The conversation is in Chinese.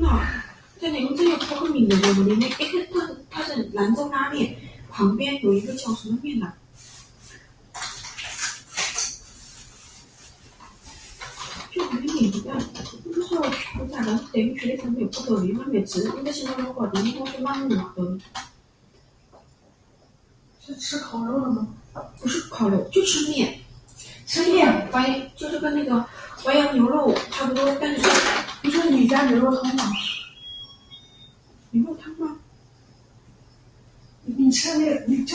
的，这里面真有超名的，我里面一个它是兰州拉面，旁边有一个叫什么面的，就很名的，不是说我咋的，对于学的没有不得力，我没吃，我在想我的，我是忙的。 是吃烤肉了吗？ 不是烤肉，就吃面。 吃面就是跟那个淮扬牛肉差不多，但是不是你家牛肉汤吗？ 牛肉汤吗？ 你吃那个你就